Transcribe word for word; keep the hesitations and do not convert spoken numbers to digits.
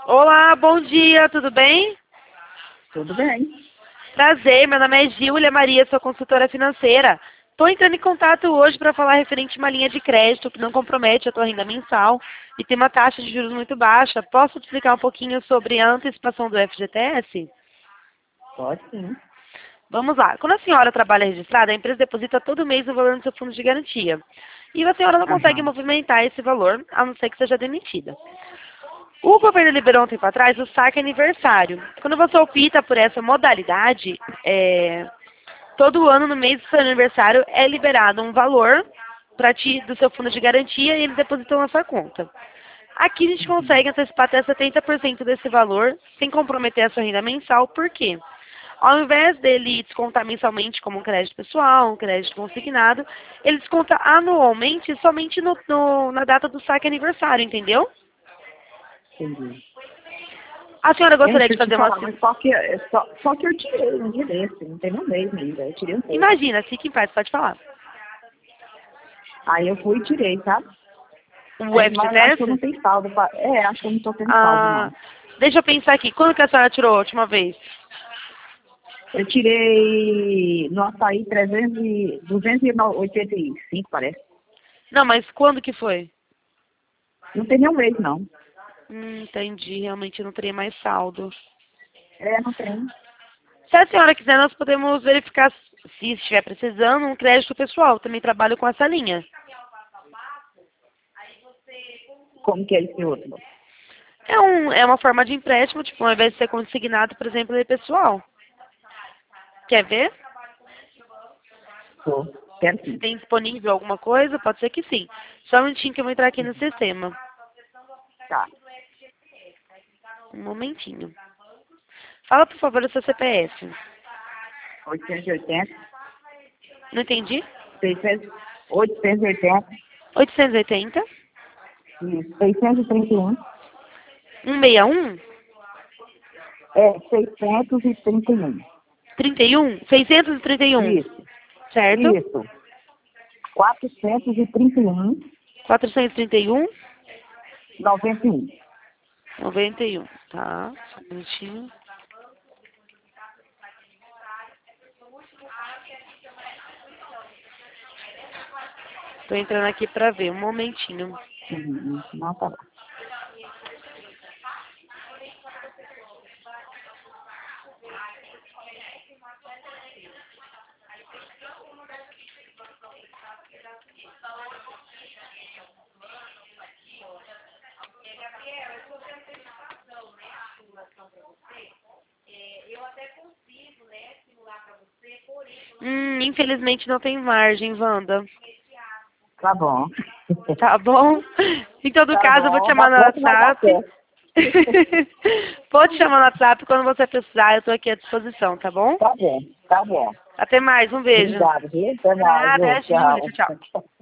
Olá, bom dia, tudo bem? Tudo bem. Prazer, meu nome é Júlia Maria, sou consultora financeira. Estou entrando em contato hoje para falar referente a uma linha de crédito que não compromete a tua renda mensal e tem uma taxa de juros muito baixa. Posso te explicar um pouquinho sobre a antecipação do F G T S? Pode sim. Vamos lá. Quando a senhora trabalha registrada, a empresa deposita todo mês o valor no seu fundo de garantia. E a senhora não consegue Aham. movimentar esse valor, a não ser que seja demitida. O governo liberou um tempo atrás o saque aniversário. Quando você opta por essa modalidade, é, todo ano, no mês do seu aniversário, é liberado um valor para ti do seu fundo de garantia e eles depositam na sua conta. Aqui a gente Uhum. consegue antecipar até setenta por cento desse valor sem comprometer a sua renda mensal. Por quê? Ao invés dele descontar mensalmente como um crédito pessoal, um crédito consignado, ele desconta anualmente somente no, no- na data do saque aniversário, entendeu? Entendi. A senhora Hein, gostaria deixa de eu te fazer uma... falar, mas só que, é só, só que eu tirei um dia desse, não tem um mês ainda, eu tirei um pouco. Imagina, fique em paz, pode falar. Aí eu fui e tirei, sabe? O Aí, mas acho que eu F G T S? não tenho saldo. Pra... É, acho que eu não tô tendo saldo, Ah, não. deixa eu pensar aqui. Quando que a senhora tirou a última vez? Eu tirei no açaí trezentos e, duzentos e oitenta e cinco, parece. Não, mas quando que foi? Não tem nenhum mês, não. Hum, entendi. Realmente eu não teria mais saldo. É, não tem. Se a senhora quiser, nós podemos verificar se estiver precisando um crédito pessoal. Também trabalho com essa linha. Como que é esse outro? É, um, é uma forma de empréstimo, tipo, ao invés de ser consignado, por exemplo, ele é pessoal. Quer ver? Tô. Quero Se sim. tem disponível alguma coisa, pode ser que sim. Só um minutinho que eu vou entrar aqui no sistema. Tá. Um momentinho. Fala, por favor, o seu C P F. oitocentos e oitenta, Não entendi? seiscentos, oitocentos e oitenta, oitocentos e oitenta, isso, seiscentos e trinta e um. cento e sessenta e um, É, seiscentos e trinta e um. trinta e um, seiscentos e trinta e um, Isso, certo? isso. quatrocentos e trinta e um, quatrocentos e trinta e um, noventa e um. noventa e um, tá? Só um minutinho. Tô entrando aqui pra ver, um momentinho. Uhum, não, tá bom. Hum, infelizmente não tem margem, Wanda. Tá bom. Tá bom? Em todo Tá caso, eu vou te bom, chamar na no próxima vai dar WhatsApp. certo. Pode chamar no WhatsApp quando você precisar, eu tô aqui à disposição, tá bom? Tá bom, tá bom. Até mais, um beijo. Obrigado, viu? Até De mais, nada, é viu? a Júlia, tchau, tchau. Tchau.